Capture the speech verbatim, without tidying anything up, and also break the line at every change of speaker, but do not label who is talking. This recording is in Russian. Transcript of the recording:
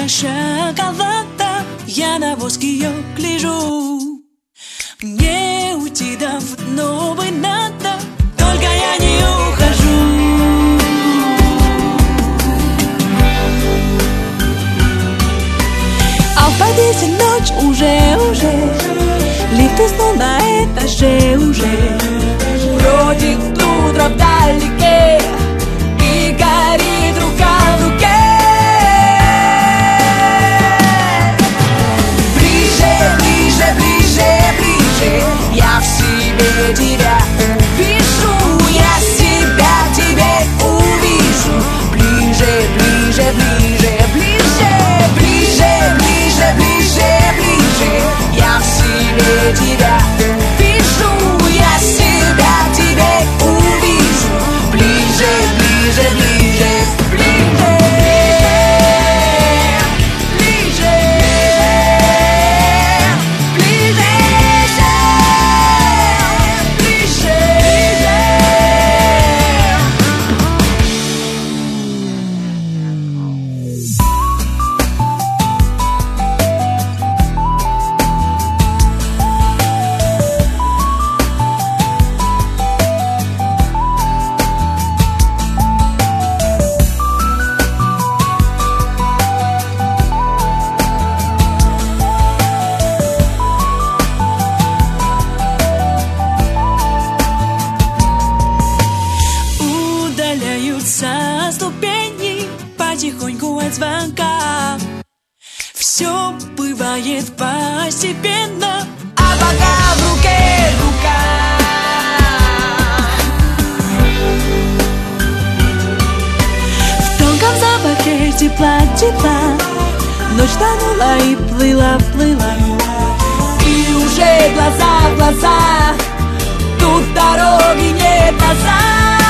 вкуснее шоколада, я на воск ее гляжу. Мне уйти давно бы надо, только я не ухожу. А в подъезде ночь уже, уже, лифты снова на этаже уже. Бродит утро вдалеке и горит рука в руке. Ближе, ближе, ближе, ближе, я в себе тебя увижу, я себя в тебе увижу. Ближе, ближе, ближе, ближе, ближе, ближе, ближе, ближе, я в себе тебя увижу, я себя в тебе увижу. Ближе, ближе, ближе, ближе, ближе, ближе, ближе, удаляются ступени потихоньку от звонка. Все бывает постепенно, а пока в руке рука. В тонком запахе тепла, тепла, ночь тонула и плыла, плыла. И уже глаза в глаза, тут дороги нет назад.